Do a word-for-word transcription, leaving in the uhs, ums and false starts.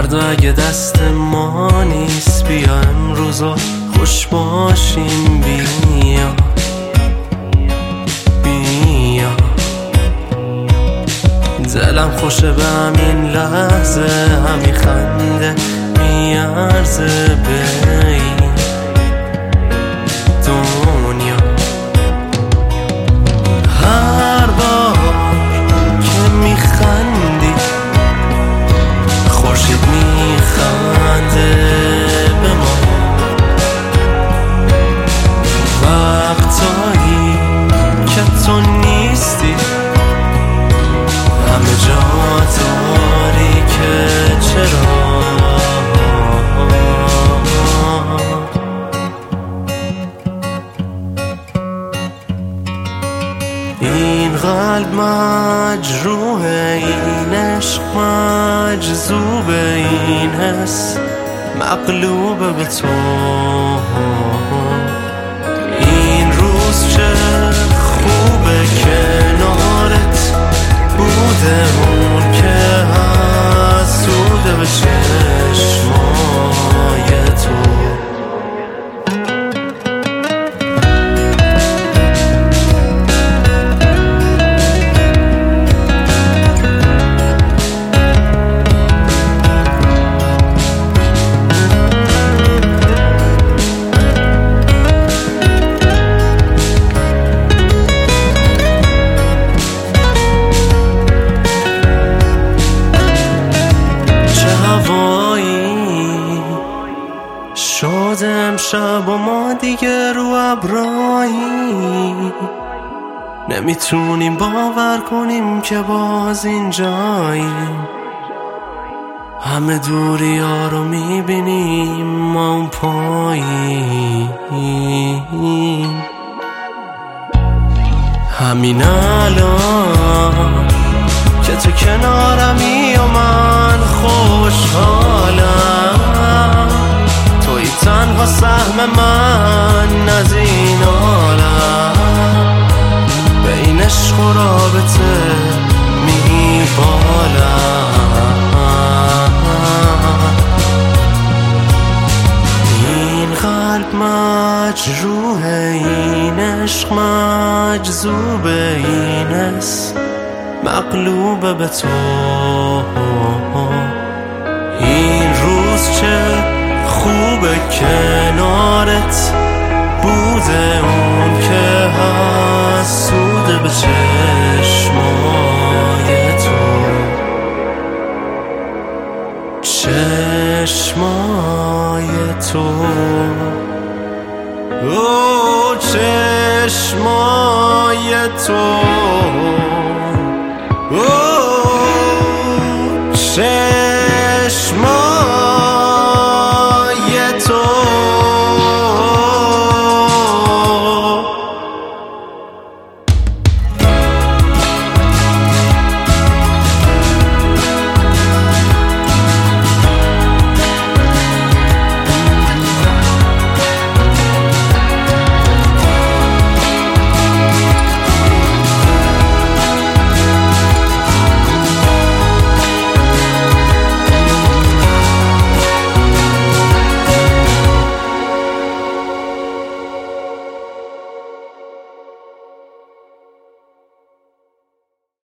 فردا اگه دست ما نیست بیا امروزا خوش باشیم بیا بیا دلم خوشه به همین لحظه همین خنده میارزه به این دنیا هر بار که میخندی خورشید میخنده به ما وقتایی که تو نیستی همه جا داری که چرا این قلب مجروحه این عشق مجذوبه این حس مغلوبه به تو این روز چه خوبه کنارت بوده اون که حسوده به چشمای تو شده امشب و ما دیگه رو ابرایی نمیتونیم باور کنیم که باز اینجاییم همه دوری ها رو میبینیم ما اون پاییم همین الان که تو کنارمی و من خوشحالم توی تنها سهم من از این عالم بین عشق و رابطه میبالم این قلب مجروحه این عشق مجذوبه این حس مغلوبه به تو این روز چه خوبه کنارت بوده اون که حسوده به چشمای تو چشمای تو او چشمای تو